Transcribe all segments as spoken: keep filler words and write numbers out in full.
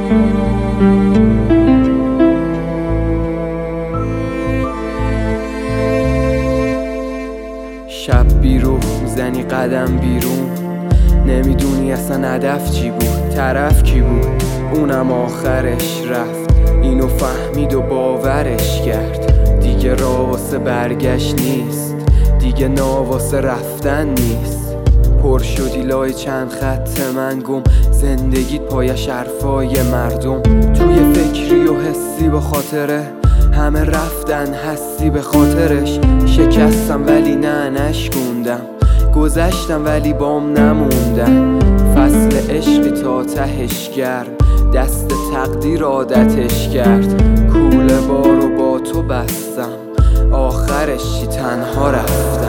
شب بیرون میزنی قدم بیرون، نمیدونی اصلا هدف چی بود، طرف کی بود، اونم آخرش رفت. اینو فهمید و باورش کرد، دیگه راه واسه برگشت نیست، دیگه ناواسه رفتن نیست. پر شدی لای چند خط من گم، زندگیت پایش حرفای مردم. توی فکری و حسی به خاطره همه رفتن، هستی به خاطرش. شکستم ولی نه نشکوندم، گذشتم ولی بام نموندم. فصل عشقی تا تهش گرم، دست تقدیر عادتش کرد. کوله بارو با تو بستم، آخرش چی تنها رفتم.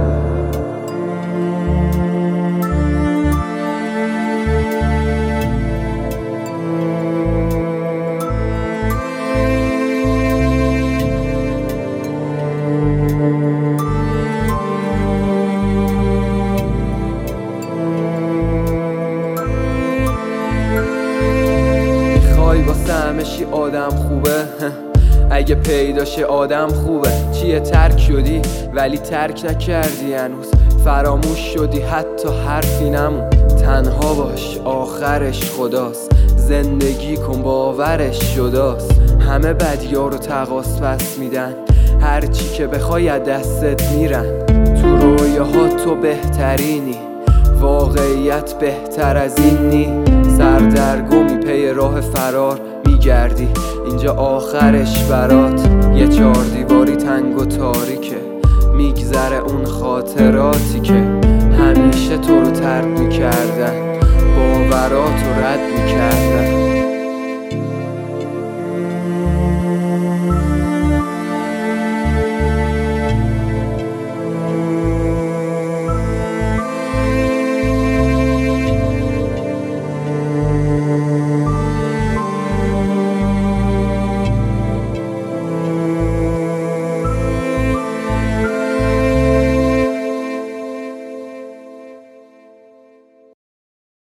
واسه همشی آدم خوبه، اگه پیداشه آدم خوبه. چیه ترک شدی ولی ترک نکردی هنوز، فراموش شدی حتی حرفی نمون. تنها باش آخرش خداست، زندگی کن باورش شداست. همه بدیا رو تقاس پس میدن، هرچی که بخوای از دستت میرن. تو رویاها تو بهترینی، واقعیت بهتر از این نی. سردرگمی پی راه فرار میگردی، اینجا آخرش برات یه چار دیواری تنگ و تاریکه. میگذره اون خاطراتی که همیشه تو رو ترد میکردن، باورات رو رد میکردن.